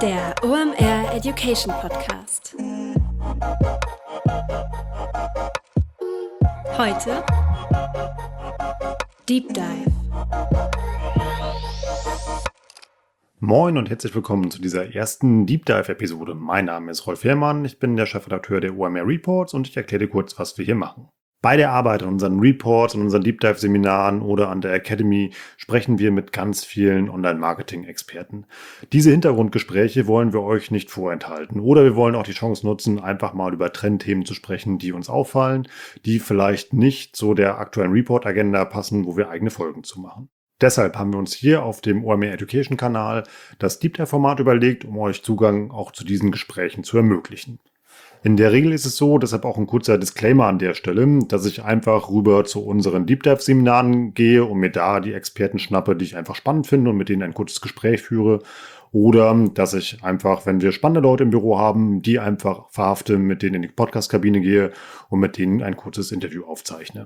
Der OMR Education Podcast. Heute Deep Dive. Moin und herzlich willkommen zu dieser ersten Deep Dive-Episode. Mein Name ist Rolf Herrmann, ich bin der Chefredakteur der OMR Reports und ich erkläre dir kurz, was wir hier machen. Bei der Arbeit an unseren Reports, an unseren Deep Dive-Seminaren oder an der Academy sprechen wir mit ganz vielen Online-Marketing-Experten. Diese Hintergrundgespräche wollen wir euch nicht vorenthalten oder wir wollen auch die Chance nutzen, einfach mal über Trendthemen zu sprechen, die uns auffallen, die vielleicht nicht zu der aktuellen Report-Agenda passen, wo wir eigene Folgen zu machen. Deshalb haben wir uns hier auf dem OMR Education Kanal das Deep Dive Format überlegt, um euch Zugang auch zu diesen Gesprächen zu ermöglichen. In der Regel ist es so, deshalb auch ein kurzer Disclaimer an der Stelle, dass ich einfach rüber zu unseren Deep Dive Seminaren gehe und mir da die Experten schnappe, die ich einfach spannend finde und mit denen ein kurzes Gespräch führe. Oder dass ich einfach, wenn wir spannende Leute im Büro haben, die einfach verhafte, mit denen in die Podcast-Kabine gehe und mit denen ein kurzes Interview aufzeichne.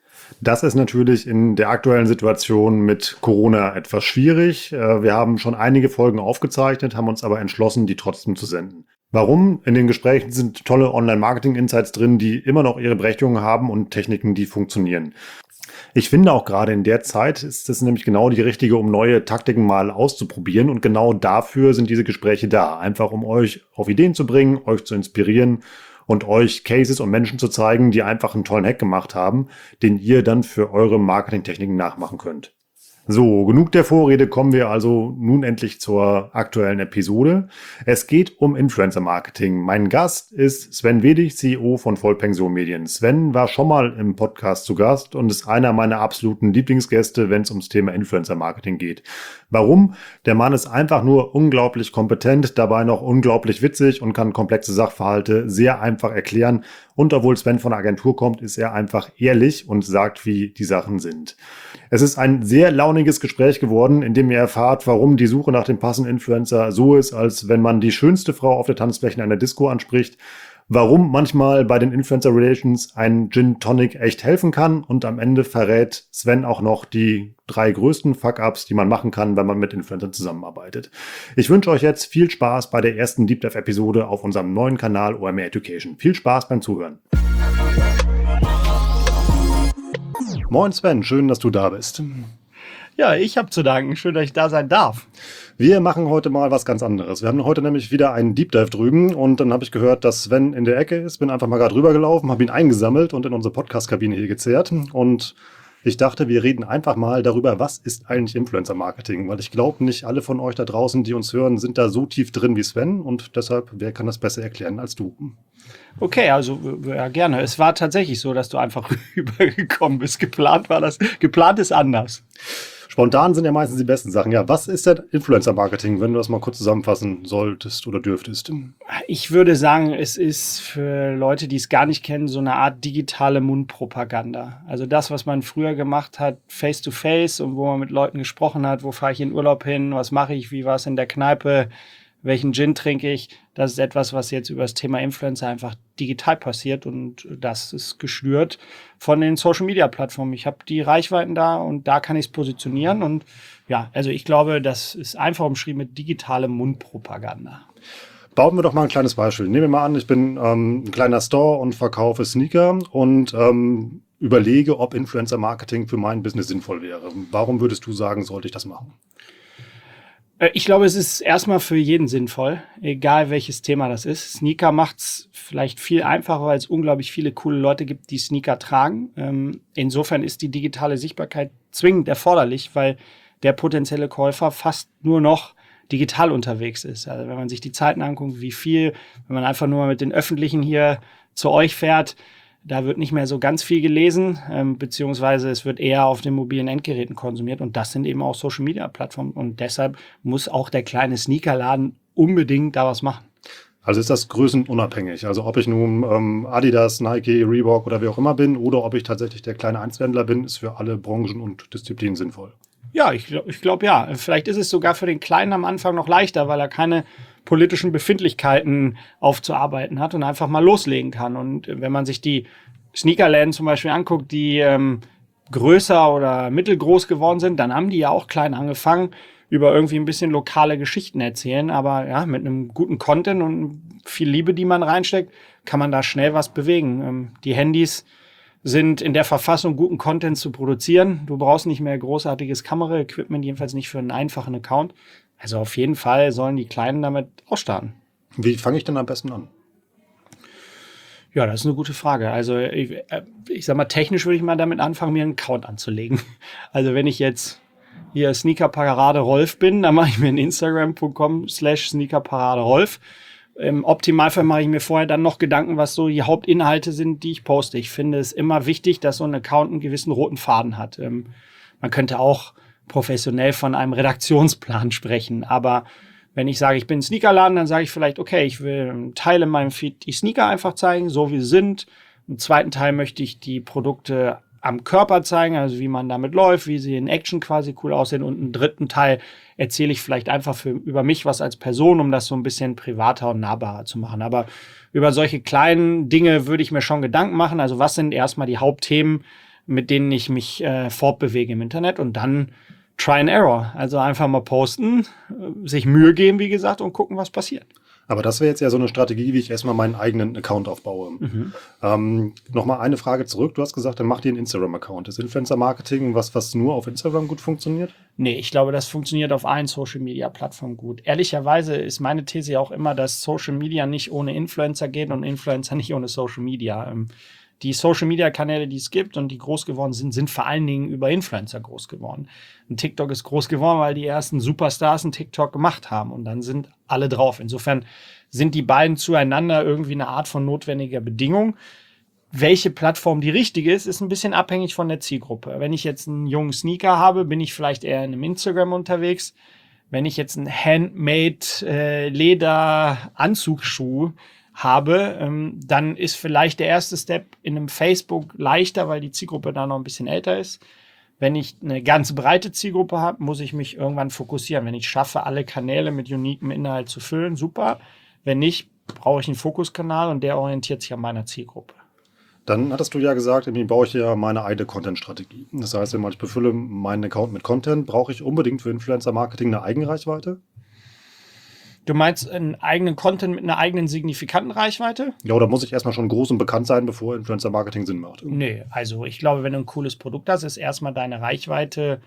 Das ist natürlich in der aktuellen Situation mit Corona etwas schwierig. Wir haben schon einige Folgen aufgezeichnet, haben uns aber entschlossen, die trotzdem zu senden. Warum? In den Gesprächen sind tolle Online-Marketing-Insights drin, die immer noch ihre Berechtigung haben und Techniken, die funktionieren. Ich finde auch gerade in der Zeit ist es nämlich genau die richtige, um neue Taktiken mal auszuprobieren. Und genau dafür sind diese Gespräche da. Einfach um euch auf Ideen zu bringen, euch zu inspirieren und euch Cases und Menschen zu zeigen, die einfach einen tollen Hack gemacht haben, den ihr dann für eure Marketingtechniken nachmachen könnt. So, genug der Vorrede, kommen wir also nun endlich zur aktuellen Episode. Es geht um Influencer-Marketing. Mein Gast ist Sven Wedig, CEO von Vollpension Medien. Sven war schon mal im Podcast zu Gast und ist einer meiner absoluten Lieblingsgäste, wenn es ums Thema Influencer-Marketing geht. Warum? Der Mann ist einfach nur unglaublich kompetent, dabei noch unglaublich witzig und kann komplexe Sachverhalte sehr einfach erklären. Und obwohl Sven von der Agentur kommt, ist er einfach ehrlich und sagt, wie die Sachen sind. Es ist ein sehr launiges Gespräch geworden, in dem ihr erfahrt, warum die Suche nach dem passenden Influencer so ist, als wenn man die schönste Frau auf der Tanzfläche einer Disco anspricht, warum manchmal bei den Influencer Relations ein Gin Tonic echt helfen kann und am Ende verrät Sven auch noch die 3 größten Fuck-Ups, die man machen kann, wenn man mit Influencern zusammenarbeitet. Ich wünsche euch jetzt viel Spaß bei der ersten Deep Dive Episode auf unserem neuen Kanal OMR Education. Viel Spaß beim Zuhören. Moin Sven, schön, dass du da bist. Ja, ich habe zu danken. Schön, dass ich da sein darf. Wir machen heute mal was ganz anderes. Wir haben heute nämlich wieder einen Deep Dive drüben und dann habe ich gehört, dass Sven in der Ecke ist. Bin einfach mal gerade rübergelaufen, habe ihn eingesammelt und in unsere Podcast-Kabine hier gezerrt. Und ich dachte, wir reden einfach mal darüber, was ist eigentlich Influencer-Marketing? Weil ich glaube, nicht alle von euch da draußen, die uns hören, sind da so tief drin wie Sven. Und deshalb, wer kann das besser erklären als du? Okay, also ja, gerne. Es war tatsächlich so, dass du einfach rübergekommen bist. Geplant ist anders. Spontan sind ja meistens die besten Sachen. Ja, was ist denn Influencer-Marketing, wenn du das mal kurz zusammenfassen solltest oder dürftest? Ich würde sagen, es ist für Leute, die es gar nicht kennen, so eine Art digitale Mundpropaganda. Also das, was man früher gemacht hat, face-to-face und wo man mit Leuten gesprochen hat, wo fahre ich in Urlaub hin, was mache ich, wie war es in der Kneipe, welchen Gin trinke ich, das ist etwas, was jetzt über das Thema Influencer einfach digital passiert und das ist geschnürt von den Social-Media-Plattformen. Ich habe die Reichweiten da und da kann ich es positionieren und ja, also ich glaube, das ist einfach umschrieben mit digitale Mundpropaganda. Bauen wir doch mal ein kleines Beispiel. Nehmen wir mal an, ich bin ein kleiner Store und verkaufe Sneaker und überlege, ob Influencer-Marketing für mein Business sinnvoll wäre. Warum würdest du sagen, sollte ich das machen? Ich glaube, es ist erstmal für jeden sinnvoll, egal welches Thema das ist. Sneaker macht's vielleicht viel einfacher, weil es unglaublich viele coole Leute gibt, die Sneaker tragen. Insofern ist die digitale Sichtbarkeit zwingend erforderlich, weil der potenzielle Käufer fast nur noch digital unterwegs ist. Also wenn man sich die Zeiten anguckt, wie viel, wenn man einfach nur mal mit den Öffentlichen hier zu euch fährt, da wird nicht mehr so ganz viel gelesen, beziehungsweise es wird eher auf den mobilen Endgeräten konsumiert und das sind eben auch Social-Media-Plattformen und deshalb muss auch der kleine Sneakerladen unbedingt da was machen. Also ist das größenunabhängig? Also ob ich nun Adidas, Nike, Reebok oder wie auch immer bin oder ob ich tatsächlich der kleine Einzelhändler bin, ist für alle Branchen und Disziplinen sinnvoll. Ja, ich glaube ja. Vielleicht ist es sogar für den Kleinen am Anfang noch leichter, weil er keine politischen Befindlichkeiten aufzuarbeiten hat und einfach mal loslegen kann. Und wenn man sich die Sneakerläden zum Beispiel anguckt, die größer oder mittelgroß geworden sind, dann haben die ja auch klein angefangen, über irgendwie ein bisschen lokale Geschichten erzählen. Aber ja, mit einem guten Content und viel Liebe, die man reinsteckt, kann man da schnell was bewegen. Die Handys sind in der Verfassung, guten Content zu produzieren. Du brauchst nicht mehr großartiges Kameraequipment, jedenfalls nicht für einen einfachen Account. Also auf jeden Fall sollen die Kleinen damit auch starten. Wie fange ich denn am besten an? Ja, das ist eine gute Frage. Also ich sag mal, technisch würde ich mal damit anfangen, mir einen Account anzulegen. Also wenn ich jetzt hier Sneakerparade Rolf bin, dann mache ich mir einen Instagram.com/Sneakerparade Rolf. Im Optimalfall mache ich mir vorher dann noch Gedanken, was so die Hauptinhalte sind, die ich poste. Ich finde es immer wichtig, dass so ein Account einen gewissen roten Faden hat. Man könnte auch professionell von einem Redaktionsplan sprechen, aber wenn ich sage, ich bin ein Sneakerladen, dann sage ich vielleicht, okay, ich will einen Teil in meinem Feed die Sneaker einfach zeigen, so wie sie sind. Im zweiten Teil möchte ich die Produkte am Körper zeigen, also wie man damit läuft, wie sie in Action quasi cool aussehen. Und im dritten Teil erzähle ich vielleicht einfach über mich was als Person, um das so ein bisschen privater und nahbarer zu machen. Aber über solche kleinen Dinge würde ich mir schon Gedanken machen. Also was sind erstmal die Hauptthemen, mit denen ich mich fortbewege im Internet, und dann Try and Error. Also einfach mal posten, sich Mühe geben, wie gesagt, und gucken, was passiert. Aber das wäre jetzt ja so eine Strategie, wie ich erstmal meinen eigenen Account aufbaue. Nochmal eine Frage zurück. Du hast gesagt, dann mach dir einen Instagram-Account. Ist Influencer-Marketing was nur auf Instagram gut funktioniert? Nee, ich glaube, das funktioniert auf allen Social-Media-Plattformen gut. Ehrlicherweise ist meine These ja auch immer, dass Social Media nicht ohne Influencer geht und Influencer nicht ohne Social Media. Die Social-Media-Kanäle, die es gibt und die groß geworden sind vor allen Dingen über Influencer groß geworden. Und TikTok ist groß geworden, weil die ersten Superstars einen TikTok gemacht haben, und dann sind alle drauf. Insofern sind die beiden zueinander irgendwie eine Art von notwendiger Bedingung. Welche Plattform die richtige ist ein bisschen abhängig von der Zielgruppe. Wenn ich jetzt einen jungen Sneaker habe, bin ich vielleicht eher in einem Instagram unterwegs. Wenn ich jetzt einen Handmade Leder-Anzugsschuh habe, dann ist vielleicht der erste Step in einem Facebook leichter, weil die Zielgruppe da noch ein bisschen älter ist. Wenn ich eine ganz breite Zielgruppe habe, muss ich mich irgendwann fokussieren. Wenn ich schaffe, alle Kanäle mit uniquem Inhalt zu füllen, super. Wenn nicht, brauche ich einen Fokuskanal, und der orientiert sich an meiner Zielgruppe. Dann hattest du ja gesagt, irgendwie baue ich ja meine eigene Content-Strategie. Das heißt, wenn ich befülle meinen Account mit Content, brauche ich unbedingt für Influencer-Marketing eine Eigenreichweite? Du meinst einen eigenen Content mit einer eigenen signifikanten Reichweite? Ja, oder muss ich erstmal schon groß und bekannt sein, bevor Influencer-Marketing Sinn macht? Nee, also ich glaube, wenn du ein cooles Produkt hast, ist erstmal deine Reichweite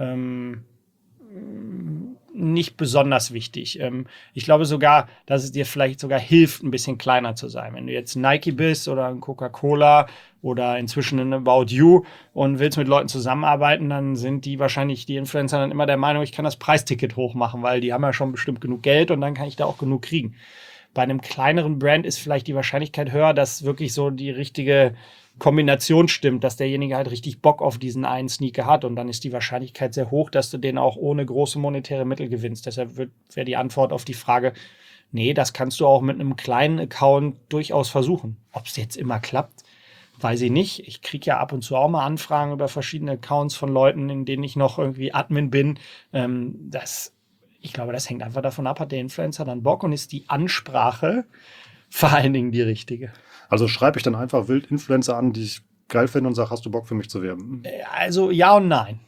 nicht besonders wichtig. Ich glaube sogar, dass es dir vielleicht sogar hilft, ein bisschen kleiner zu sein. Wenn du jetzt ein Nike bist oder ein Coca-Cola oder inzwischen ein About You und willst mit Leuten zusammenarbeiten, dann sind die Influencer dann immer der Meinung, ich kann das Preisticket hochmachen, weil die haben ja schon bestimmt genug Geld und dann kann ich da auch genug kriegen. Bei einem kleineren Brand ist vielleicht die Wahrscheinlichkeit höher, dass wirklich so die richtige Kombination stimmt, dass derjenige halt richtig Bock auf diesen einen Sneaker hat, und dann ist die Wahrscheinlichkeit sehr hoch, dass du den auch ohne große monetäre Mittel gewinnst. Deshalb wäre die Antwort auf die Frage, nee, das kannst du auch mit einem kleinen Account durchaus versuchen. Ob es jetzt immer klappt, weiß ich nicht. Ich kriege ja ab und zu auch mal Anfragen über verschiedene Accounts von Leuten, in denen ich noch irgendwie Admin bin. Ich glaube, das hängt einfach davon ab, hat der Influencer dann Bock und ist die Ansprache vor allen Dingen die richtige. Also schreibe ich dann einfach wild Influencer an, die ich geil finde, und sage, hast du Bock für mich zu werben? Also ja und nein.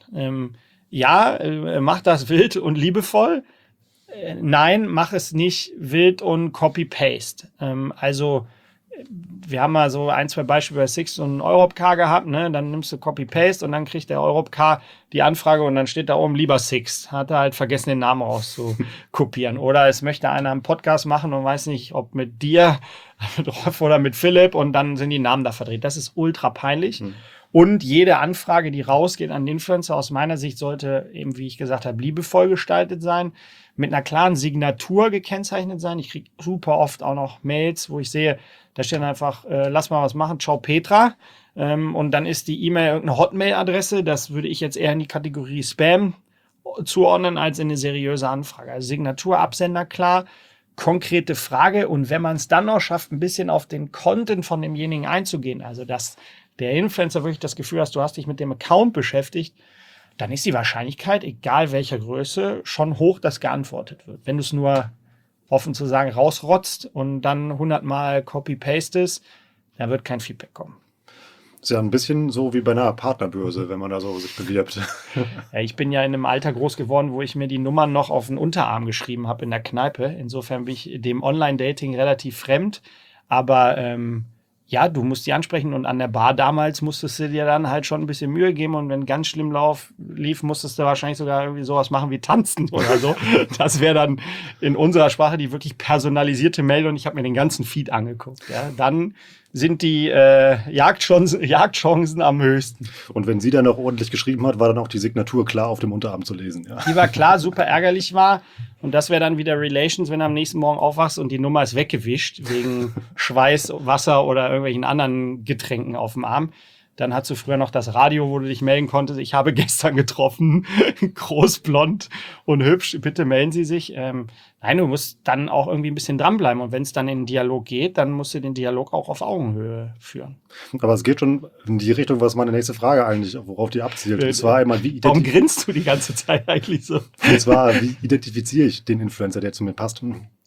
Mach das wild und liebevoll. Nein, mach es nicht wild und Copy-Paste. Wir haben mal so 1, 2 Beispiele bei Six und Europcar gehabt, ne? Dann nimmst du Copy-Paste und dann kriegt der Europcar die Anfrage und dann steht da oben lieber Six. Hat er halt vergessen, den Namen rauszukopieren. Oder es möchte einer einen Podcast machen und weiß nicht, ob mit dir, mit Rolf oder mit Philipp, und dann sind die Namen da verdreht. Das ist ultra peinlich. Und jede Anfrage, die rausgeht an den Influencer, aus meiner Sicht sollte eben, wie ich gesagt habe, liebevoll gestaltet sein, mit einer klaren Signatur gekennzeichnet sein. Ich kriege super oft auch noch Mails, wo ich sehe, da steht einfach, lass mal was machen, ciao Petra. Und dann ist die E-Mail irgendeine Hotmail-Adresse. Das würde ich jetzt eher in die Kategorie Spam zuordnen als in eine seriöse Anfrage. Also Signatur, Absender klar, konkrete Frage. Und wenn man es dann noch schafft, ein bisschen auf den Content von demjenigen einzugehen, also dass der Influencer wirklich das Gefühl hast, du hast dich mit dem Account beschäftigt, dann ist die Wahrscheinlichkeit, egal welcher Größe, schon hoch, dass geantwortet wird. Wenn du es nur, offen zu sagen, rausrotzt und dann 100-mal Copy-Pastest, dann wird kein Feedback kommen. Ist ja ein bisschen so wie bei einer Partnerbörse, wenn man da so sich bewirbt. Ja, ich bin ja in einem Alter groß geworden, wo ich mir die Nummern noch auf den Unterarm geschrieben habe in der Kneipe. Insofern bin ich dem Online-Dating relativ fremd. Aber ja, du musst die ansprechen und an der Bar damals musstest du dir dann halt schon ein bisschen Mühe geben und wenn ganz schlimm lief, musstest du wahrscheinlich sogar irgendwie sowas machen wie tanzen oder so. Das wäre dann in unserer Sprache die wirklich personalisierte Mail und ich habe mir den ganzen Feed angeguckt. Ja. Dann sind die Jagdchancen am höchsten. Und wenn sie dann noch ordentlich geschrieben hat, war dann auch die Signatur klar auf dem Unterarm zu lesen. Ja. Die war klar, super ärgerlich war. Und das wäre dann wieder Relations, wenn du am nächsten Morgen aufwachst und die Nummer ist weggewischt wegen Schweiß, Wasser oder irgendwelchen anderen Getränken auf dem Arm. Dann hattest du früher noch das Radio, wo du dich melden konntest. Ich habe gestern getroffen, groß, blond und hübsch. Bitte melden Sie sich. Nein, du musst dann auch irgendwie ein bisschen dranbleiben. Und wenn es dann in den Dialog geht, dann musst du den Dialog auch auf Augenhöhe führen. Aber es geht schon in die Richtung, was meine nächste Frage eigentlich, worauf die abzielt. Und zwar einmal, warum grinst du die ganze Zeit eigentlich so? Und zwar, wie identifiziere ich den Influencer, der zu mir passt?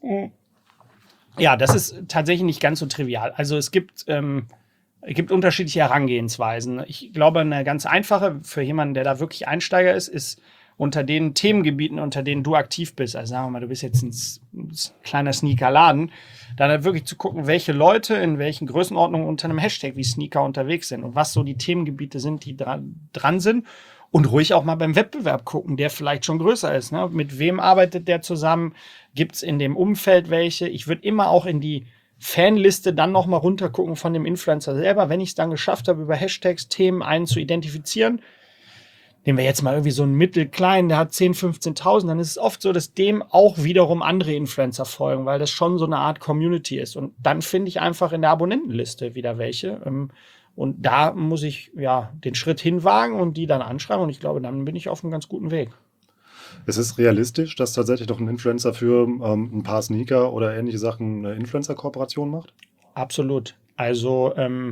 Ja, das ist tatsächlich nicht ganz so trivial. Also es gibt unterschiedliche Herangehensweisen. Ich glaube, eine ganz einfache für jemanden, der da wirklich Einsteiger ist unter den Themengebieten, unter denen du aktiv bist. Also sagen wir mal, du bist jetzt ein kleiner Sneakerladen, dann halt wirklich zu gucken, welche Leute in welchen Größenordnungen unter einem Hashtag wie Sneaker unterwegs sind und was so die Themengebiete sind, die dran sind. Und ruhig auch mal beim Wettbewerb gucken, der vielleicht schon größer ist. Ne? Mit wem arbeitet der zusammen? Gibt es in dem Umfeld welche? Ich würde immer auch in die Fanliste dann noch mal runtergucken von dem Influencer selber, wenn ich es dann geschafft habe, über Hashtags Themen einen zu identifizieren. Nehmen wir jetzt mal irgendwie so einen mittelkleinen, der hat 10.000, 15.000, dann ist es oft so, dass dem auch wiederum andere Influencer folgen, weil das schon so eine Art Community ist. Und dann finde ich einfach in der Abonnentenliste wieder welche. Und da muss ich ja den Schritt hinwagen und die dann anschreiben. Und ich glaube, dann bin ich auf einem ganz guten Weg. Es ist realistisch, dass tatsächlich doch ein Influencer für ein paar Sneaker oder ähnliche Sachen eine Influencer-Kooperation macht? Absolut. Also,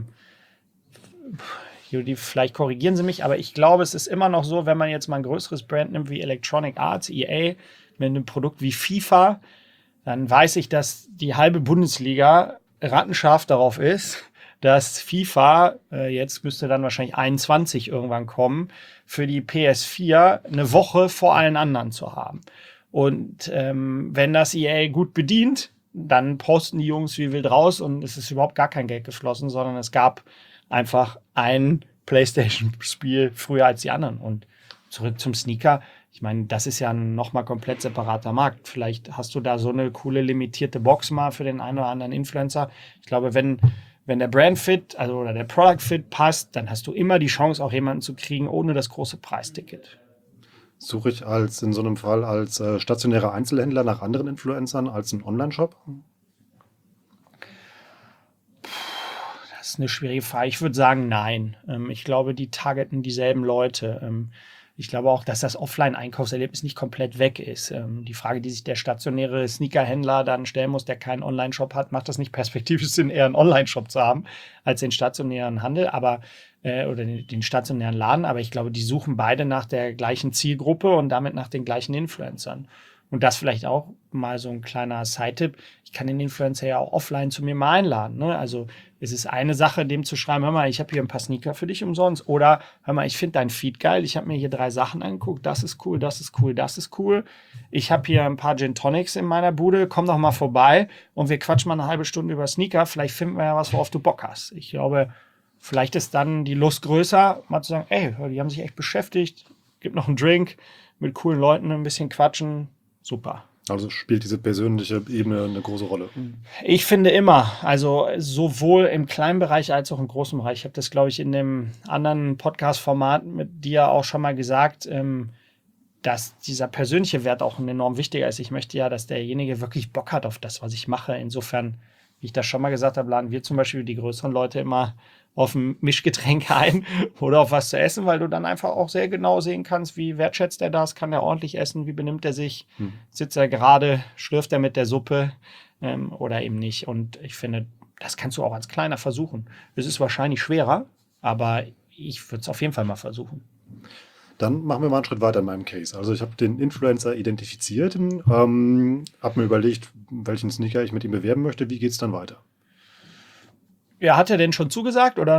Judy, vielleicht korrigieren Sie mich, aber ich glaube, es ist immer noch so, wenn man jetzt mal ein größeres Brand nimmt wie Electronic Arts, EA, mit einem Produkt wie FIFA, dann weiß ich, dass die halbe Bundesliga rattenscharf darauf ist, dass FIFA, jetzt müsste dann wahrscheinlich 21 irgendwann kommen, für die PS4 eine Woche vor allen anderen zu haben. Und wenn das EA gut bedient, dann posten die Jungs wie wild raus und es ist überhaupt gar kein Geld geflossen, sondern es gab einfach ein PlayStation-Spiel früher als die anderen. Und zurück zum Sneaker. Ich meine, das ist ja ein nochmal komplett separater Markt. Vielleicht hast du da so eine coole limitierte Box mal für den einen oder anderen Influencer. Ich glaube, wenn der Brand-Fit, also oder der Product-Fit passt, dann hast du immer die Chance, auch jemanden zu kriegen, ohne das große Preisticket. Suche ich in so einem Fall als stationärer Einzelhändler nach anderen Influencern als ein Online-Shop? Das ist eine schwierige Frage. Ich würde sagen, nein. Ich glaube, die targeten dieselben Leute. Ich glaube auch, dass das Offline-Einkaufserlebnis nicht komplett weg ist. Die Frage, die sich der stationäre Sneakerhändler dann stellen muss, der keinen Online-Shop hat, macht das nicht perspektivisch Sinn, eher einen Online-Shop zu haben, als den stationären Handel, oder den stationären Laden. Aber ich glaube, die suchen beide nach der gleichen Zielgruppe und damit nach den gleichen Influencern. Und das vielleicht auch mal so ein kleiner Side-Tipp. Ich kann den Influencer ja auch offline zu mir mal einladen. Ne? Also es ist eine Sache, dem zu schreiben, hör mal, ich habe hier ein paar Sneaker für dich umsonst. Oder hör mal, ich finde dein Feed geil. Ich habe mir hier 3 Sachen angeguckt. Das ist cool, das ist cool, das ist cool. Ich habe hier ein paar Gin Tonics in meiner Bude. Komm doch mal vorbei und wir quatschen mal eine halbe Stunde über Sneaker. Vielleicht finden wir ja was, worauf du Bock hast. Ich glaube, vielleicht ist dann die Lust größer, mal zu sagen, ey, die haben sich echt beschäftigt. Gibt noch einen Drink, mit coolen Leuten ein bisschen quatschen. Super. Also spielt diese persönliche Ebene eine große Rolle? Ich finde immer, also sowohl im kleinen Bereich als auch im großen Bereich. Ich habe das, glaube ich, in dem anderen Podcast-Format mit dir auch schon mal gesagt, dass dieser persönliche Wert auch enorm wichtiger ist. Ich möchte ja, dass derjenige wirklich Bock hat auf das, was ich mache. Insofern, wie ich das schon mal gesagt habe, laden wir zum Beispiel die größeren Leute immer auf ein Mischgetränk ein oder auf was zu essen, weil du dann einfach auch sehr genau sehen kannst, wie wertschätzt er das, kann er ordentlich essen, wie benimmt er sich, sitzt er gerade, schlürft er mit der Suppe oder eben nicht. Und ich finde, das kannst du auch als Kleiner versuchen. Es ist wahrscheinlich schwerer, aber ich würde es auf jeden Fall mal versuchen. Dann machen wir mal einen Schritt weiter in meinem Case. Also ich habe den Influencer identifiziert, habe mir überlegt, welchen Sneaker ich mit ihm bewerben möchte. Wie geht es dann weiter? Ja, hat er denn schon zugesagt, oder?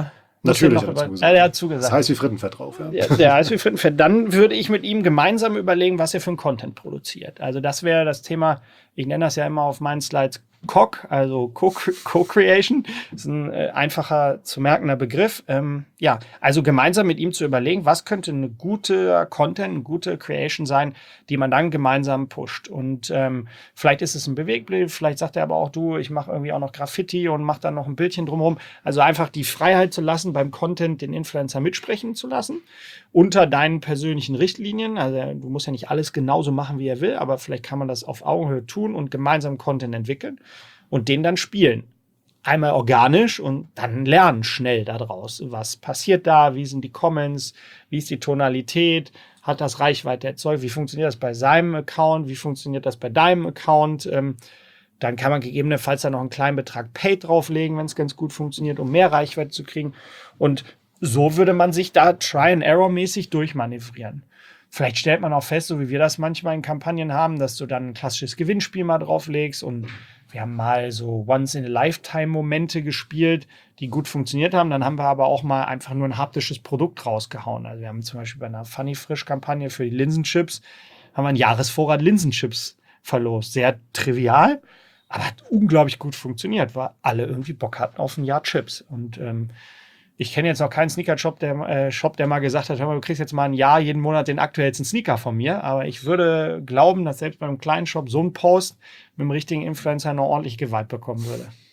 Natürlich noch hat er zugesagt. er hat zugesagt. Das heißt wie Frittenfett drauf. Ja. Der heißt wie Frittenfett. Dann würde ich mit ihm gemeinsam überlegen, was er für einen Content produziert. Also das wäre das Thema, ich nenne das ja immer auf meinen Slides COC, also Co-Creation. Das ist ein einfacher zu merkender Begriff. Also gemeinsam mit ihm zu überlegen, was könnte eine gute Content, eine gute Creation sein, die man dann gemeinsam pusht. Und vielleicht ist es ein Bewegtbild, vielleicht sagt er aber auch, du, ich mache irgendwie auch noch Graffiti und mache dann noch ein Bildchen drumherum. Also einfach die Freiheit zu lassen, beim Content den Influencer mitsprechen zu lassen, unter deinen persönlichen Richtlinien. Also du musst ja nicht alles genauso machen, wie er will, aber vielleicht kann man das auf Augenhöhe tun und gemeinsam Content entwickeln und den dann spielen. Einmal organisch und dann lernen schnell daraus. Was passiert da? Wie sind die Comments? Wie ist die Tonalität? Hat das Reichweite erzeugt? Wie funktioniert das bei seinem Account? Wie funktioniert das bei deinem Account? Dann kann man gegebenenfalls da noch einen kleinen Betrag Paid drauflegen, wenn es ganz gut funktioniert, um mehr Reichweite zu kriegen. Und so würde man sich da Try-and-Error-mäßig durchmanövrieren. Vielleicht stellt man auch fest, so wie wir das manchmal in Kampagnen haben, dass du dann ein klassisches Gewinnspiel mal drauflegst und wir haben mal so Once-in-a-Lifetime-Momente gespielt, die gut funktioniert haben. Dann haben wir aber auch mal einfach nur ein haptisches Produkt rausgehauen. Also wir haben zum Beispiel bei einer Funny-Frisch-Kampagne für die Linsenchips, haben wir einen Jahresvorrat Linsenchips verlost. Sehr trivial, aber hat unglaublich gut funktioniert, weil alle irgendwie Bock hatten auf ein Jahr Chips. Und ich kenne jetzt noch keinen Sneaker-Shop, der mal gesagt hat, hör mal, du kriegst jetzt mal ein Jahr jeden Monat den aktuellsten Sneaker von mir. Aber ich würde glauben, dass selbst bei einem kleinen Shop so ein Post mit dem richtigen Influencer noch ordentlich Gewalt bekommen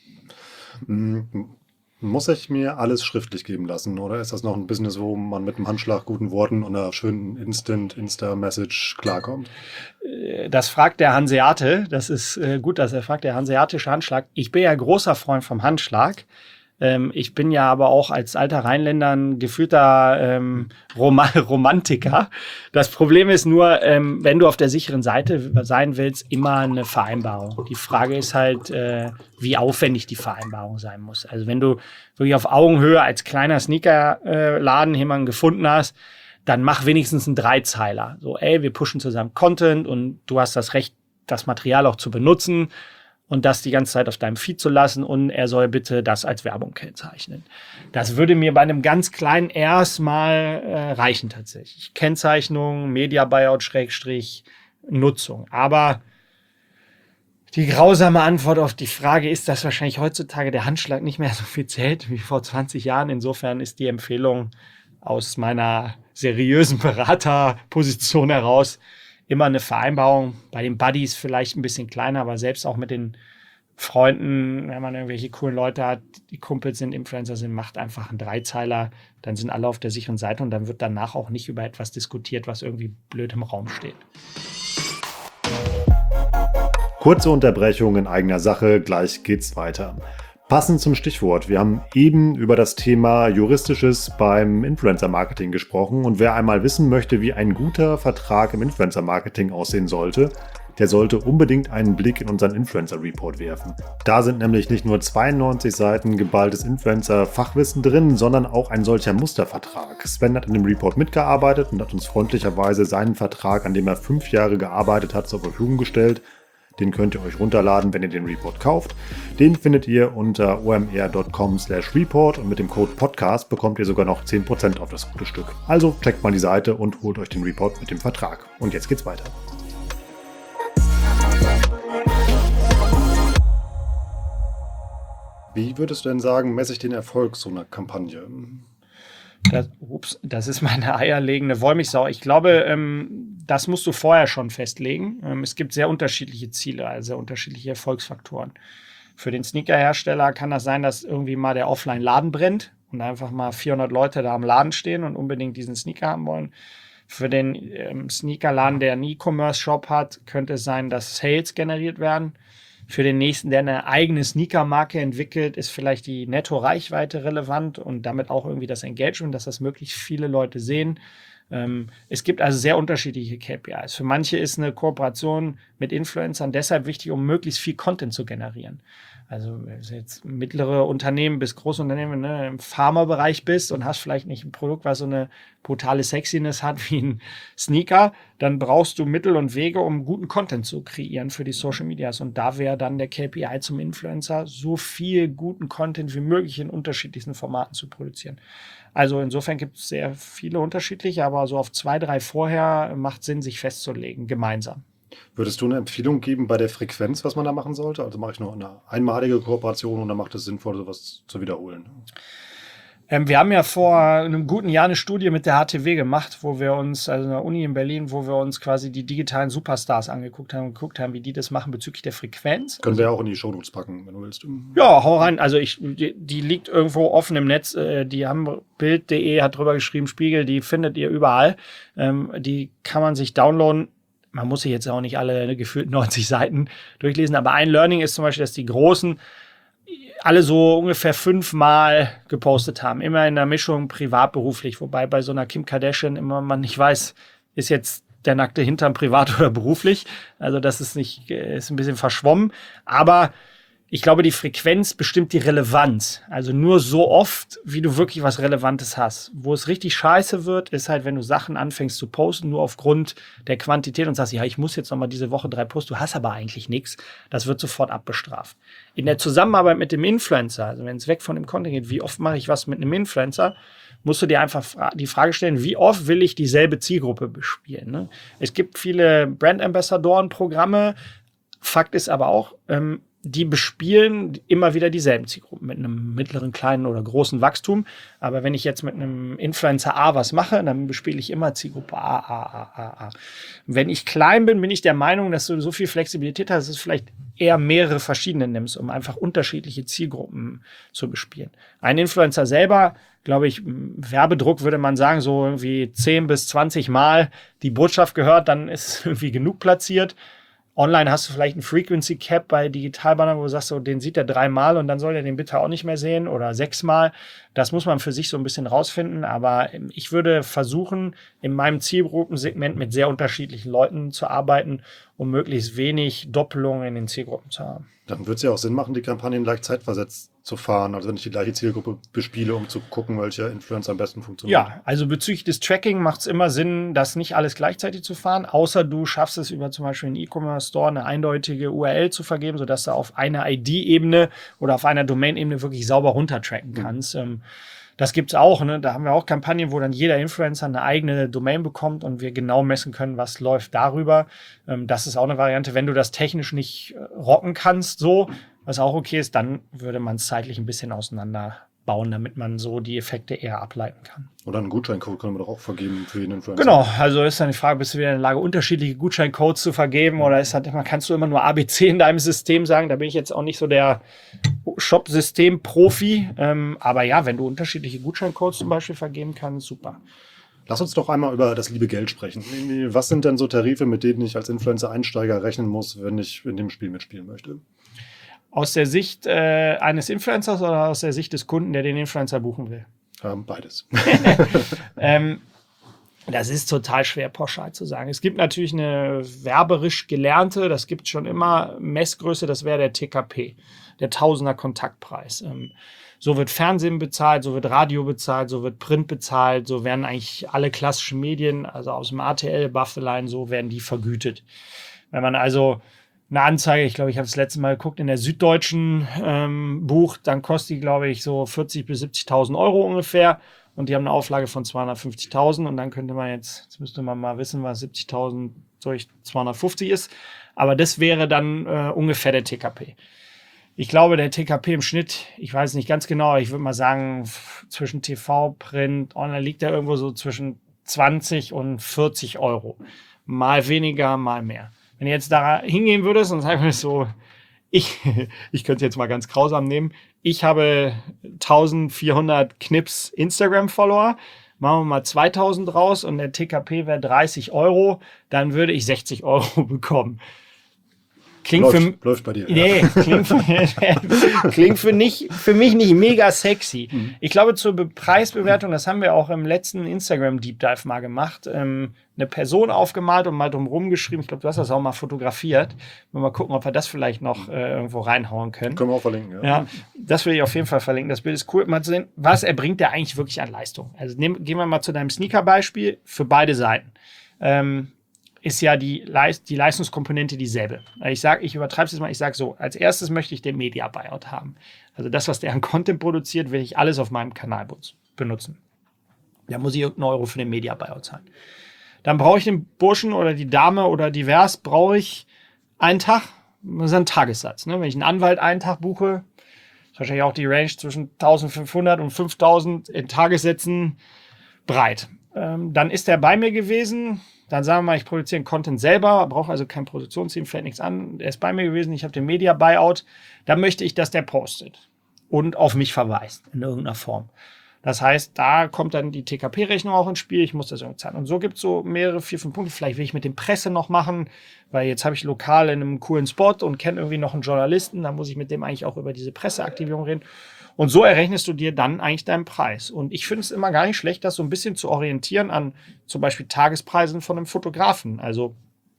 würde. Muss ich mir alles schriftlich geben lassen? Oder ist das noch ein Business, wo man mit einem Handschlag, guten Worten und einer schönen Insta-Message klarkommt? Das fragt der Hanseate. Das ist gut, dass er fragt, der hanseatische Handschlag. Ich bin ja großer Freund vom Handschlag. Ich bin ja aber auch als alter Rheinländer ein gefühlter Romantiker. Das Problem ist nur, wenn du auf der sicheren Seite sein willst, immer eine Vereinbarung. Die Frage ist halt, wie aufwendig die Vereinbarung sein muss. Also wenn du wirklich auf Augenhöhe als kleiner Sneakerladen jemanden gefunden hast, dann mach wenigstens einen Dreizeiler. So, wir pushen zusammen Content und du hast das Recht, das Material auch zu benutzen und das die ganze Zeit auf deinem Feed zu lassen und er soll bitte das als Werbung kennzeichnen. Das würde mir bei einem ganz kleinen erstmal reichen tatsächlich. Kennzeichnung, Media Buyout / Nutzung. Aber die grausame Antwort auf die Frage ist, dass wahrscheinlich heutzutage der Handschlag nicht mehr so viel zählt wie vor 20 Jahren. Insofern ist die Empfehlung aus meiner seriösen Beraterposition heraus immer eine Vereinbarung, bei den Buddies vielleicht ein bisschen kleiner, aber selbst auch mit den Freunden, wenn man irgendwelche coolen Leute hat, die Kumpels sind, Influencer sind, macht einfach einen Dreizeiler, dann sind alle auf der sicheren Seite und dann wird danach auch nicht über etwas diskutiert, was irgendwie blöd im Raum steht. Kurze Unterbrechung in eigener Sache, gleich geht's weiter. Passend zum Stichwort, wir haben eben über das Thema Juristisches beim Influencer-Marketing gesprochen und wer einmal wissen möchte, wie ein guter Vertrag im Influencer-Marketing aussehen sollte, der sollte unbedingt einen Blick in unseren Influencer-Report werfen. Da sind nämlich nicht nur 92 Seiten geballtes Influencer-Fachwissen drin, sondern auch ein solcher Mustervertrag. Sven hat in dem Report mitgearbeitet und hat uns freundlicherweise seinen Vertrag, an dem er 5 Jahre gearbeitet hat, zur Verfügung gestellt. Den könnt ihr euch runterladen, wenn ihr den Report kauft. Den findet ihr unter omr.com/report und mit dem Code Podcast bekommt ihr sogar noch 10% auf das gute Stück. Also checkt mal die Seite und holt euch den Report mit dem Vertrag. Und jetzt geht's weiter. Wie würdest du denn sagen, messe ich den Erfolg so einer Kampagne? Das ist meine eierlegende Wollmilchsau. Ich glaube, das musst du vorher schon festlegen. Es gibt sehr unterschiedliche Ziele, also sehr unterschiedliche Erfolgsfaktoren. Für den Sneakerhersteller kann das sein, dass irgendwie mal der Offline-Laden brennt und einfach mal 400 Leute da am Laden stehen und unbedingt diesen Sneaker haben wollen. Für den Sneakerladen, der einen E-Commerce-Shop hat, könnte es sein, dass Sales generiert werden. Für den nächsten, der eine eigene Sneaker-Marke entwickelt, ist vielleicht die Netto-Reichweite relevant und damit auch irgendwie das Engagement, dass das möglichst viele Leute sehen. Es gibt also sehr unterschiedliche KPIs. Für manche ist eine Kooperation mit Influencern deshalb wichtig, um möglichst viel Content zu generieren. Also wenn du jetzt mittlere Unternehmen bis Großunternehmen, ne, im Pharma-Bereich bist und hast vielleicht nicht ein Produkt, was so eine brutale Sexiness hat wie ein Sneaker, dann brauchst du Mittel und Wege, um guten Content zu kreieren für die Social Medias. Und da wäre dann der KPI zum Influencer, so viel guten Content wie möglich in unterschiedlichsten Formaten zu produzieren. Also insofern gibt es sehr viele unterschiedliche, aber so auf 2, 3 vorher macht Sinn, sich festzulegen, gemeinsam. Würdest du eine Empfehlung geben bei der Frequenz, was man da machen sollte? Also mache ich nur eine einmalige Kooperation und dann macht es sinnvoll, sowas zu wiederholen? Wir haben ja vor einem guten Jahr eine Studie mit der HTW gemacht, wo wir uns, also einer Uni in Berlin, wo wir uns quasi die digitalen Superstars angeguckt haben und geguckt haben, wie die das machen bezüglich der Frequenz. Können wir auch in die Shownotes packen, wenn du willst. Ja, hau rein. Also die liegt irgendwo offen im Netz. Die haben Bild.de hat drüber geschrieben, Spiegel, die findet ihr überall. Die kann man sich downloaden. Man muss sich jetzt auch nicht alle gefühlt 90 Seiten durchlesen, aber ein Learning ist zum Beispiel, dass die Großen alle so ungefähr 5-mal gepostet haben. Immer in der Mischung privat-beruflich, wobei bei so einer Kim Kardashian immer man nicht weiß, ist jetzt der nackte Hintern privat oder beruflich. Also das ist nicht, ist ein bisschen verschwommen. Aber ich glaube, die Frequenz bestimmt die Relevanz. Also nur so oft, wie du wirklich was Relevantes hast. Wo es richtig scheiße wird, ist halt, wenn du Sachen anfängst zu posten, nur aufgrund der Quantität und sagst, ja, ich muss jetzt noch mal diese Woche 3 posten, du hast aber eigentlich nichts. Das wird sofort abbestraft. In der Zusammenarbeit mit dem Influencer, also wenn es weg von dem Content geht, wie oft mache ich was mit einem Influencer, musst du dir einfach die Frage stellen, wie oft will ich dieselbe Zielgruppe bespielen? Ne? Es gibt viele Brand-Ambassadoren-Programme. Fakt ist aber auch, die bespielen immer wieder dieselben Zielgruppen mit einem mittleren, kleinen oder großen Wachstum. Aber wenn ich jetzt mit einem Influencer A was mache, dann bespiele ich immer Zielgruppe A. Wenn ich klein bin, bin ich der Meinung, dass du so viel Flexibilität hast, dass du vielleicht eher mehrere verschiedene nimmst, um einfach unterschiedliche Zielgruppen zu bespielen. Ein Influencer selber, glaube ich, Werbedruck würde man sagen, so irgendwie 10 bis 20 Mal die Botschaft gehört, dann ist irgendwie genug platziert. Online hast du vielleicht einen Frequency Cap bei Digitalbannern, wo du sagst, so, den sieht er 3-mal und dann soll er den bitte auch nicht mehr sehen oder 6-mal. Das muss man für sich so ein bisschen rausfinden. Aber ich würde versuchen, in meinem Zielgruppensegment mit sehr unterschiedlichen Leuten zu arbeiten, um möglichst wenig Doppelungen in den Zielgruppen zu haben. Dann wird es ja auch Sinn machen, die Kampagnen leicht zeitversetzt zu fahren. Also wenn ich die gleiche Zielgruppe bespiele, um zu gucken, welcher Influencer am besten funktioniert. Ja, also bezüglich des Tracking macht es immer Sinn, das nicht alles gleichzeitig zu fahren, außer du schaffst es über zum Beispiel einen E-Commerce-Store eine eindeutige URL zu vergeben, sodass du auf einer ID-Ebene oder auf einer Domain-Ebene wirklich sauber runtertracken kannst. Das gibt's auch, ne? Da haben wir auch Kampagnen, wo dann jeder Influencer eine eigene Domain bekommt und wir genau messen können, was läuft darüber. Das ist auch eine Variante. Wenn du das technisch nicht rocken kannst, so, was auch okay ist, dann würde man es zeitlich ein bisschen auseinanderbauen, damit man so die Effekte eher ableiten kann. Oder einen Gutscheincode können wir doch auch vergeben für jeden Influencer. Genau, also ist dann die Frage, bist du wieder in der Lage, unterschiedliche Gutscheincodes zu vergeben oder ist halt immer, kannst du immer nur ABC in deinem System sagen? Da bin ich jetzt auch nicht so der Shop-System-Profi. Aber ja, wenn du unterschiedliche Gutscheincodes zum Beispiel vergeben kannst, super. Lass uns doch einmal über das liebe Geld sprechen. Was sind denn so Tarife, mit denen ich als Influencer-Einsteiger rechnen muss, wenn ich in dem Spiel mitspielen möchte? Aus der Sicht eines Influencers oder aus der Sicht des Kunden, der den Influencer buchen will? Beides. Das ist total schwer pauschal zu sagen. Es gibt natürlich eine werberisch gelernte, das gibt schon immer Messgröße, das wäre der TKP, der Tausender Kontaktpreis. So wird Fernsehen bezahlt, so wird Radio bezahlt, so wird Print bezahlt, so werden eigentlich alle klassischen Medien, also aus dem RTL, Buffalo, so werden die vergütet. Wenn man also eine Anzeige, ich glaube, ich habe das letzte Mal geguckt, in der Süddeutschen bucht, dann kostet die, glaube ich, so 40.000 bis 70.000 Euro ungefähr. Und die haben eine Auflage von 250.000 und dann könnte man jetzt müsste man mal wissen, was 70.000 durch 250 ist. Aber das wäre dann ungefähr der TKP. Ich glaube, der TKP im Schnitt, ich weiß nicht ganz genau, ich würde mal sagen, zwischen TV, Print, Online liegt da irgendwo so zwischen 20 und 40 Euro. Mal weniger, mal mehr. Wenn du jetzt da hingehen würdest und sagen würdest so, ich könnte es jetzt mal ganz grausam nehmen, ich habe 1400 Knips Instagram-Follower, machen wir mal 2000 raus und der TKP wäre 30 Euro, dann würde ich 60 Euro bekommen. Läuft bei dir. Nee, klingt für mich nicht mega sexy. Ich glaube, zur Preisbewertung, das haben wir auch im letzten Instagram Deep Dive mal gemacht, eine Person aufgemalt und mal drum rumgeschrieben. Ich glaube, du hast das auch mal fotografiert. Mal gucken, ob wir das vielleicht noch irgendwo reinhauen können. Können wir auch verlinken, Ja, das will ich auf jeden Fall verlinken. Das Bild ist cool, mal zu sehen, was erbringt der eigentlich wirklich an Leistung. Also gehen wir mal zu deinem Sneaker-Beispiel für beide Seiten. Ist ja die Leistungskomponente dieselbe. Ich übertreibe es jetzt mal, ich sage so, als erstes möchte ich den Media-Buyout haben. Also das, was der an Content produziert, will ich alles auf meinem Kanal benutzen. Da muss ich irgendeinen Euro für den Media-Buyout zahlen. Dann brauche ich den Burschen oder die Dame oder divers, brauche ich einen Tag, das ist ein Tagessatz. Ne? Wenn ich einen Anwalt einen Tag buche, ist wahrscheinlich auch die Range zwischen 1500 und 5000 in Tagessätzen breit. Dann ist er bei mir gewesen. Dann sagen wir mal, ich produziere den Content selber, brauche also kein Produktionsteam, fällt nichts an. Er ist bei mir gewesen, ich habe den Media-Buyout. Dann möchte ich, dass der postet und auf mich verweist in irgendeiner Form. Das heißt, da kommt dann die TKP-Rechnung auch ins Spiel. Ich muss das irgendwie zahlen. Und so gibt es so mehrere, 4, 5 Punkte. Vielleicht will ich mit dem Presse noch machen, weil jetzt habe ich lokal in einem coolen Spot und kenne irgendwie noch einen Journalisten. Da muss ich mit dem eigentlich auch über diese Presseaktivierung reden. Und so errechnest du dir dann eigentlich deinen Preis. Und ich finde es immer gar nicht schlecht, das so ein bisschen zu orientieren an zum Beispiel Tagespreisen von einem Fotografen. Also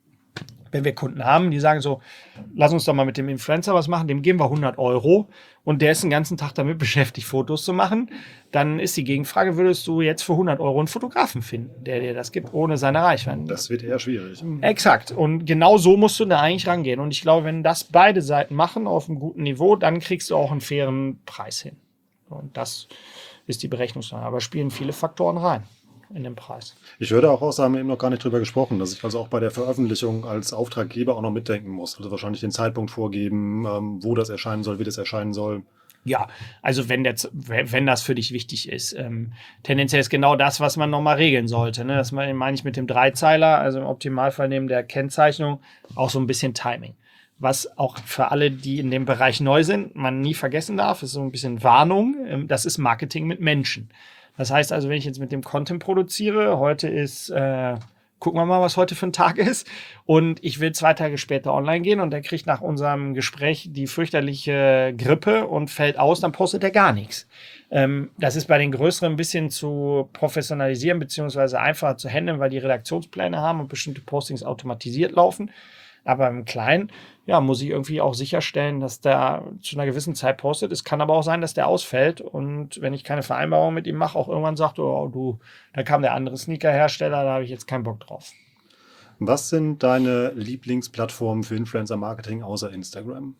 wenn wir Kunden haben, die sagen so, lass uns doch mal mit dem Influencer was machen, dem geben wir 100 Euro und der ist den ganzen Tag damit beschäftigt, Fotos zu machen, dann ist die Gegenfrage, würdest du jetzt für 100 Euro einen Fotografen finden, der dir das gibt, ohne seine Reichweite? Das wird eher schwierig. Exakt. Und genau so musst du da eigentlich rangehen. Und ich glaube, wenn das beide Seiten machen auf einem guten Niveau, dann kriegst du auch einen fairen Preis hin. Und das ist die Berechnungsfrage. Aber spielen viele Faktoren rein in den Preis. Ich würde auch sagen, wir haben eben noch gar nicht drüber gesprochen, dass ich also auch bei der Veröffentlichung als Auftraggeber auch noch mitdenken muss. Also wahrscheinlich den Zeitpunkt vorgeben, wo das erscheinen soll, wie das erscheinen soll. Ja, also wenn das für dich wichtig ist. Tendenziell ist genau das, was man nochmal regeln sollte. Ne? Das meine ich mit dem Dreizeiler, also im Optimalfall neben der Kennzeichnung auch so ein bisschen Timing. Was auch für alle, die in dem Bereich neu sind, man nie vergessen darf, ist so ein bisschen Warnung. Das ist Marketing mit Menschen. Das heißt also, wenn ich jetzt mit dem Content produziere, heute ist, gucken wir mal, was heute für ein Tag ist, und ich will 2 Tage später online gehen und der kriegt nach unserem Gespräch die fürchterliche Grippe und fällt aus, dann postet er gar nichts. Das ist bei den Größeren ein bisschen zu professionalisieren beziehungsweise einfacher zu handeln, weil die Redaktionspläne haben und bestimmte Postings automatisiert laufen. Aber im Kleinen, ja, muss ich irgendwie auch sicherstellen, dass der zu einer gewissen Zeit postet. Es kann aber auch sein, dass der ausfällt und wenn ich keine Vereinbarung mit ihm mache, auch irgendwann sagt, oh du, da kam der andere Sneaker-Hersteller, da habe ich jetzt keinen Bock drauf. Was sind deine Lieblingsplattformen für Influencer-Marketing außer Instagram?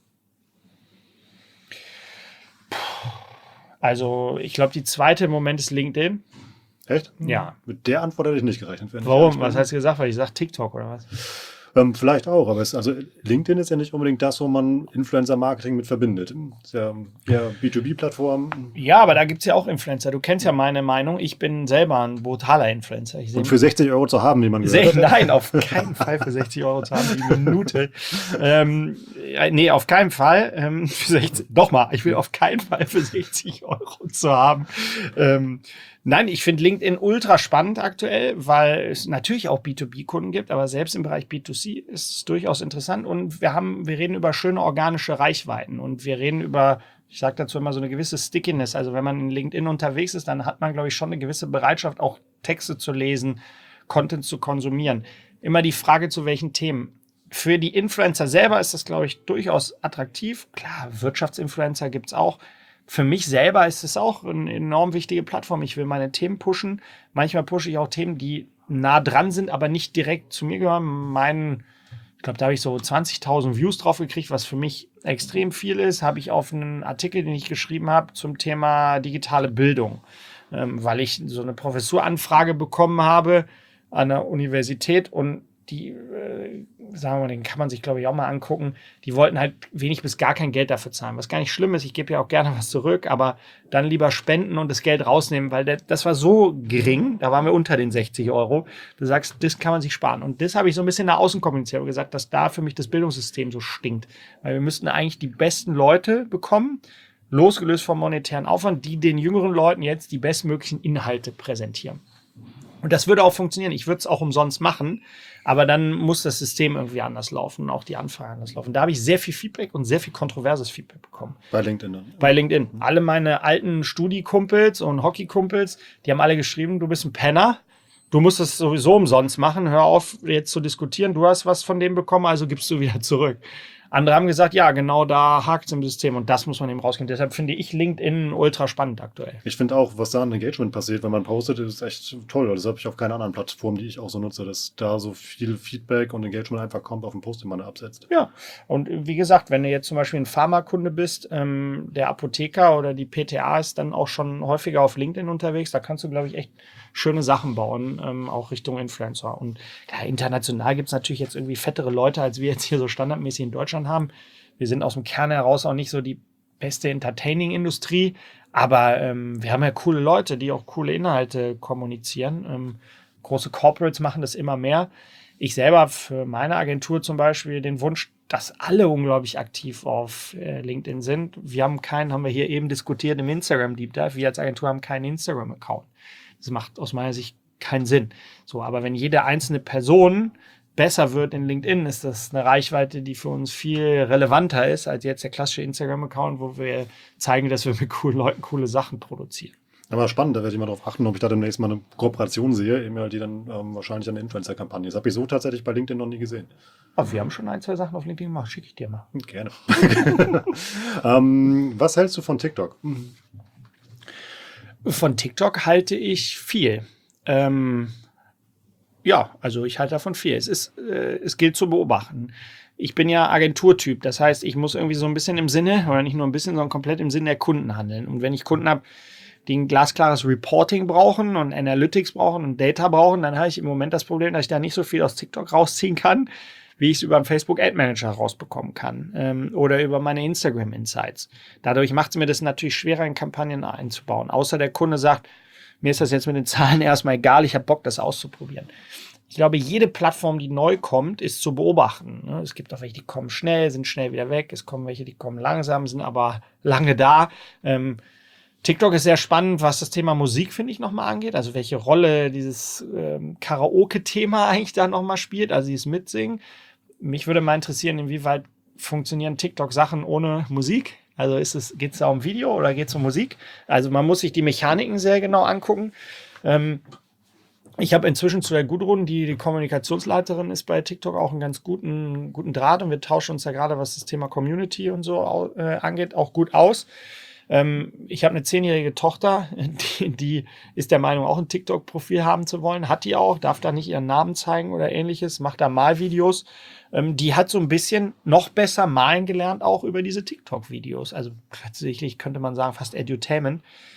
Also ich glaube, die zweite im Moment ist LinkedIn. Echt? Ja. Mit der Antwort hätte ich nicht gerechnet. Warum? Was hast du gesagt? Weil ich sage TikTok oder was? Vielleicht auch, aber LinkedIn ist ja nicht unbedingt das, wo man Influencer-Marketing mit verbindet. Ist ja B2B-Plattform. Ja, aber da gibt es ja auch Influencer. Du kennst ja meine Meinung. Ich bin selber ein brutaler Influencer. Und für 60 Euro zu haben, wie man gehört hat. Nein, auf keinen Fall für 60 Euro zu haben, die Minute. Nee, auf keinen Fall. Für 60, nochmal, ich will auf keinen Fall für 60 Euro zu haben. Nein, ich finde LinkedIn ultra spannend aktuell, weil es natürlich auch B2B-Kunden gibt, aber selbst im Bereich B2C ist es durchaus interessant und wir reden über schöne organische Reichweiten und wir reden über, ich sage dazu immer so eine gewisse Stickiness. Also wenn man in LinkedIn unterwegs ist, dann hat man, glaube ich, schon eine gewisse Bereitschaft, auch Texte zu lesen, Content zu konsumieren. Immer die Frage, zu welchen Themen. Für die Influencer selber ist das, glaube ich, durchaus attraktiv. Klar, Wirtschaftsinfluencer gibt es auch. Für mich selber ist es auch eine enorm wichtige Plattform. Ich will meine Themen pushen. Manchmal pushe ich auch Themen, die nah dran sind, aber nicht direkt zu mir gehören. Ich glaube, da habe ich so 20.000 Views drauf gekriegt, was für mich extrem viel ist. Habe ich auf einen Artikel, den ich geschrieben habe, zum Thema digitale Bildung. Weil ich so eine Professuranfrage bekommen habe an der Universität und die, sagen wir mal, den kann man sich, glaube ich, auch mal angucken. Die wollten halt wenig bis gar kein Geld dafür zahlen, was gar nicht schlimm ist. Ich gebe ja auch gerne was zurück, aber dann lieber spenden und das Geld rausnehmen, weil das war so gering, da waren wir unter den 60 Euro. Du sagst, das kann man sich sparen. Und das habe ich so ein bisschen nach außen kommuniziert und gesagt, dass da für mich das Bildungssystem so stinkt. Weil wir müssten eigentlich die besten Leute bekommen, losgelöst vom monetären Aufwand, die den jüngeren Leuten jetzt die bestmöglichen Inhalte präsentieren. Und das würde auch funktionieren. Ich würde es auch umsonst machen, aber dann muss das System irgendwie anders laufen und auch die Anfragen anders laufen. Da habe ich sehr viel Feedback und sehr viel kontroverses Feedback bekommen. Bei LinkedIn dann? Bei LinkedIn. Alle meine alten Studi-Kumpels und Hockey-Kumpels, die haben alle geschrieben, du bist ein Penner. Du musst es sowieso umsonst machen. Hör auf, jetzt zu diskutieren. Du hast was von dem bekommen, also gibst du wieder zurück. Andere haben gesagt, ja, genau da hakt es im System und das muss man eben rauskriegen. Deshalb finde ich LinkedIn ultra spannend aktuell. Ich finde auch, was da an Engagement passiert, wenn man postet, ist echt toll. Das habe ich auf keiner anderen Plattform, die ich auch so nutze, dass da so viel Feedback und Engagement einfach kommt auf den Post, den man da absetzt. Ja, und wie gesagt, wenn du jetzt zum Beispiel ein Pharmakunde bist, der Apotheker oder die PTA ist dann auch schon häufiger auf LinkedIn unterwegs, da kannst du, glaube ich, echt schöne Sachen bauen, auch Richtung Influencer. Und ja, international gibt es natürlich jetzt irgendwie fettere Leute, als wir jetzt hier so standardmäßig in Deutschland haben. Wir sind aus dem Kern heraus auch nicht so die beste Entertaining-Industrie, aber wir haben ja coole Leute, die auch coole Inhalte kommunizieren. Große Corporates machen das immer mehr. Ich selber für meine Agentur zum Beispiel den Wunsch, dass alle unglaublich aktiv auf LinkedIn sind. Wir haben keinen, haben wir hier eben diskutiert, im Instagram Deep Dive. Wir als Agentur haben keinen Instagram-Account. Das macht aus meiner Sicht keinen Sinn. So, aber wenn jede einzelne Person besser wird in LinkedIn, ist das eine Reichweite, die für uns viel relevanter ist als jetzt der klassische Instagram-Account, wo wir zeigen, dass wir mit coolen Leuten coole Sachen produzieren. Aber spannend, da werde ich mal drauf achten, ob ich da demnächst mal eine Kooperation sehe, eben die dann wahrscheinlich eine Influencer-Kampagne. Das habe ich so tatsächlich bei LinkedIn noch nie gesehen. Aber wir haben schon 1, 2 Sachen auf LinkedIn gemacht, schicke ich dir mal. Gerne. Was hältst du von TikTok? Von TikTok halte ich viel. Ja, also ich halte davon viel. Es gilt zu beobachten. Ich bin ja Agenturtyp, das heißt, ich muss irgendwie so ein bisschen im Sinne, oder nicht nur ein bisschen, sondern komplett im Sinne der Kunden handeln. Und wenn ich Kunden habe, die ein glasklares Reporting brauchen und Analytics brauchen und Data brauchen, dann habe ich im Moment das Problem, dass ich da nicht so viel aus TikTok rausziehen kann, wie ich es über einen Facebook Ad Manager rausbekommen kann oder über meine Instagram Insights. Dadurch macht es mir das natürlich schwerer, in Kampagnen einzubauen. Außer der Kunde sagt, mir ist das jetzt mit den Zahlen erstmal egal, ich habe Bock, das auszuprobieren. Ich glaube, jede Plattform, die neu kommt, ist zu beobachten. Es gibt auch welche, die kommen schnell, sind schnell wieder weg. Es kommen welche, die kommen langsam, sind aber lange da. TikTok ist sehr spannend, was das Thema Musik, finde ich, nochmal angeht. Also welche Rolle dieses Karaoke-Thema eigentlich da nochmal spielt, also dieses Mitsingen. Mich würde mal interessieren, inwieweit funktionieren TikTok-Sachen ohne Musik? Also geht es da um Video oder geht es um Musik? Also man muss sich die Mechaniken sehr genau angucken. Ich habe inzwischen zu der Gudrun, die Kommunikationsleiterin ist bei TikTok, auch einen ganz guten Draht und wir tauschen uns ja gerade, was das Thema Community und so angeht, auch gut aus. Ich habe eine 10-jährige Tochter, die ist der Meinung, auch ein TikTok-Profil haben zu wollen. Hat die auch, darf da nicht ihren Namen zeigen oder ähnliches, macht da Malvideos. Die hat so ein bisschen noch besser malen gelernt, auch über diese TikTok-Videos. Also tatsächlich könnte man sagen, fast Edutainment.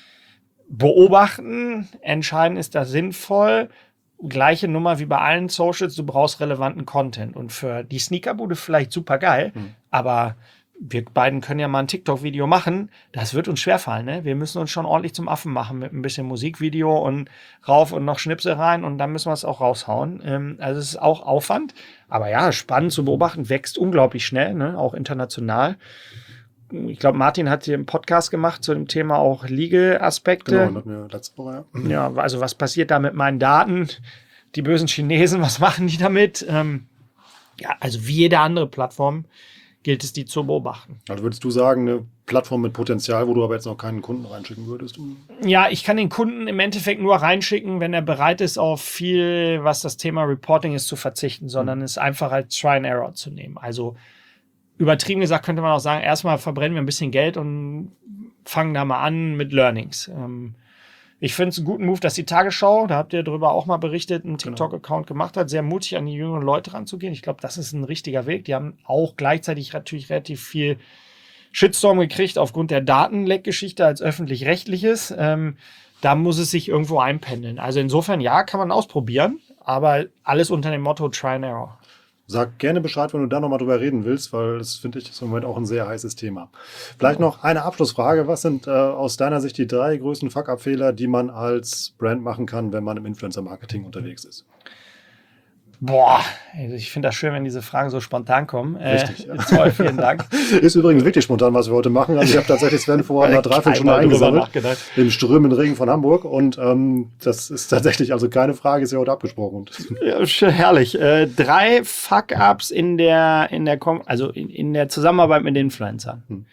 Beobachten, entscheiden, ist das sinnvoll. Gleiche Nummer wie bei allen Socials, du brauchst relevanten Content. Und für die Sneakerbude vielleicht super geil, aber wir beiden können ja mal ein TikTok-Video machen. Das wird uns schwerfallen, ne? Wir müssen uns schon ordentlich zum Affen machen mit ein bisschen Musikvideo und rauf und noch Schnipsel rein und dann müssen wir es auch raushauen. Also es ist auch Aufwand. Aber ja, spannend zu beobachten, wächst unglaublich schnell, ne? Auch international. Ich glaube, Martin hat hier einen Podcast gemacht zu dem Thema auch Legal-Aspekte. Genau, hatten wir letzte Woche, ja. Ja, also was passiert da mit meinen Daten? Die bösen Chinesen, was machen die damit? Ja, also wie jede andere Plattform gilt es, die zu beobachten. Also würdest du sagen, eine Plattform mit Potenzial, wo du aber jetzt noch keinen Kunden reinschicken würdest? Ja, ich kann den Kunden im Endeffekt nur reinschicken, wenn er bereit ist, auf viel, was das Thema Reporting ist, zu verzichten, sondern es einfach als Try and Error zu nehmen. Also übertrieben gesagt könnte man auch sagen, erstmal verbrennen wir ein bisschen Geld und fangen da mal an mit Learnings. Ich finde es einen guten Move, dass die Tagesschau, da habt ihr darüber auch mal berichtet, einen TikTok-Account gemacht hat, sehr mutig an die jüngeren Leute ranzugehen. Ich glaube, das ist ein richtiger Weg. Die haben auch gleichzeitig natürlich relativ viel Shitstorm gekriegt aufgrund der Datenleck-Geschichte als öffentlich-rechtliches. Da muss es sich irgendwo einpendeln. Also insofern, ja, kann man ausprobieren, aber alles unter dem Motto Try and Error. Sag gerne Bescheid, wenn du da nochmal drüber reden willst, weil das finde ich ist im Moment auch ein sehr heißes Thema. Vielleicht noch eine Abschlussfrage. Was sind aus deiner Sicht die 3 größten Fuck-Up-Fehler, die man als Brand machen kann, wenn man im Influencer-Marketing unterwegs ist? Boah, ich finde das schön, wenn diese Fragen so spontan kommen. Richtig. Toll, vielen Dank. Ist übrigens wirklich spontan, was wir heute machen. Also ich habe tatsächlich Sven vor einer Dreiviertelstunde eingesammelt im strömenden Regen von Hamburg und das ist tatsächlich also keine Frage, ist ja heute abgesprochen. Ja, herrlich. 3 Fuck-Ups in der Zusammenarbeit mit Influencern.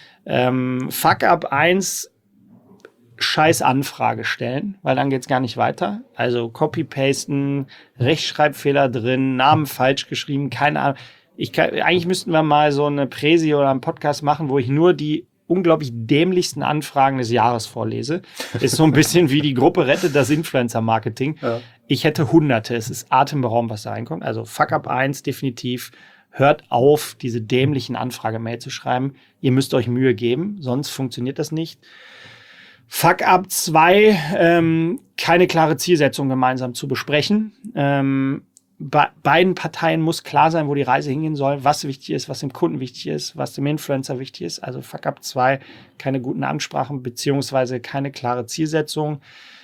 Fuck-Up 1, scheiß Anfrage stellen, weil dann geht's gar nicht weiter. Also Copy-Pasten, Rechtschreibfehler drin, Namen falsch geschrieben, keine Ahnung. Eigentlich müssten wir mal so eine Präsi oder einen Podcast machen, wo ich nur die unglaublich dämlichsten Anfragen des Jahres vorlese. Ist so ein bisschen wie die Gruppe rettet das Influencer-Marketing. Ja. Ich hätte Hunderte. Es ist atemberaubend, was da reinkommt. Also Fuck-Up 1 definitiv. Hört auf, diese dämlichen Anfrage-Mail zu schreiben. Ihr müsst euch Mühe geben, sonst funktioniert das nicht. Fuck-Up 2, keine klare Zielsetzung gemeinsam zu besprechen. Beiden Parteien muss klar sein, wo die Reise hingehen soll, was wichtig ist, was dem Kunden wichtig ist, was dem Influencer wichtig ist. Also Fuck-Up 2, keine guten Ansprachen beziehungsweise keine klare Zielsetzung.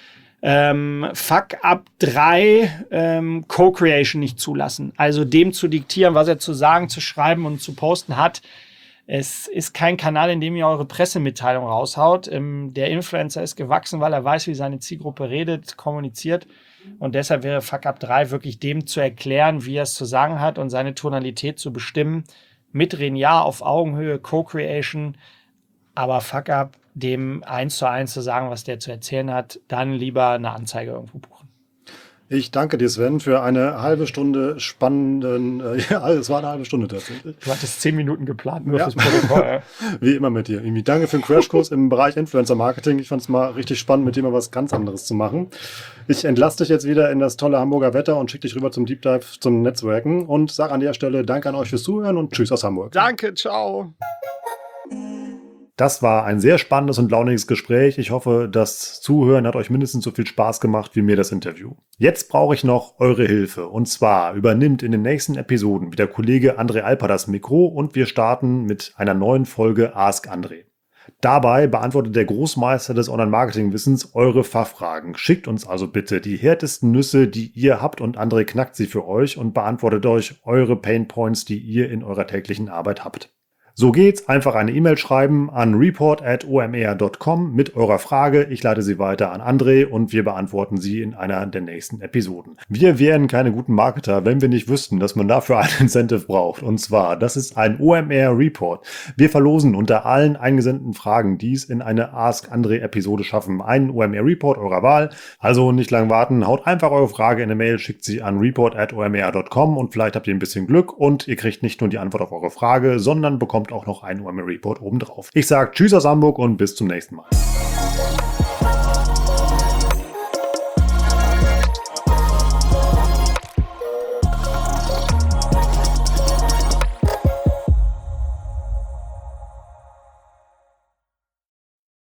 Fuck-Up 3, Co-Creation nicht zulassen. Also dem zu diktieren, was er zu sagen, zu schreiben und zu posten hat. Es ist kein Kanal, in dem ihr eure Pressemitteilung raushaut. Der Influencer ist gewachsen, weil er weiß, wie seine Zielgruppe redet, kommuniziert. Und deshalb wäre Fuck-Up 3 wirklich dem zu erklären, wie er es zu sagen hat und seine Tonalität zu bestimmen. Mitreden ja, auf Augenhöhe, Co-Creation. Aber Fuck-Up, dem 1:1 zu sagen, was der zu erzählen hat, dann lieber eine Anzeige irgendwo buchen. Ich danke dir, Sven, für eine halbe Stunde spannenden, es war eine halbe Stunde tatsächlich. Du hattest 10 Minuten geplant, nur fürs Protokoll. Wie immer mit dir. Danke für den Crashkurs im Bereich Influencer-Marketing. Ich fand es mal richtig spannend, mit dir mal was ganz anderes zu machen. Ich entlasse dich jetzt wieder in das tolle Hamburger Wetter und schicke dich rüber zum Deep Dive, zum Netzwerken und sage an der Stelle Danke an euch fürs Zuhören und Tschüss aus Hamburg. Danke, ciao. Das war ein sehr spannendes und launiges Gespräch. Ich hoffe, das Zuhören hat euch mindestens so viel Spaß gemacht wie mir das Interview. Jetzt brauche ich noch eure Hilfe. Und zwar übernimmt in den nächsten Episoden wieder Kollege André Alper das Mikro und wir starten mit einer neuen Folge Ask André. Dabei beantwortet der Großmeister des Online-Marketing-Wissens eure Fachfragen. Schickt uns also bitte die härtesten Nüsse, die ihr habt und André knackt sie für euch und beantwortet euch eure Painpoints, die ihr in eurer täglichen Arbeit habt. So geht's, einfach eine E-Mail schreiben an report@omr.com mit eurer Frage. Ich leite sie weiter an André und wir beantworten sie in einer der nächsten Episoden. Wir wären keine guten Marketer, wenn wir nicht wüssten, dass man dafür ein Incentive braucht. Und zwar, das ist ein OMR Report. Wir verlosen unter allen eingesendeten Fragen, die es in eine Ask André Episode schaffen, einen OMR Report eurer Wahl. Also nicht lang warten, haut einfach eure Frage in eine Mail, schickt sie an report@omr.com und vielleicht habt ihr ein bisschen Glück und ihr kriegt nicht nur die Antwort auf eure Frage, sondern bekommt auch noch einen OMR Report obendrauf. Ich sage Tschüss aus Hamburg und bis zum nächsten Mal.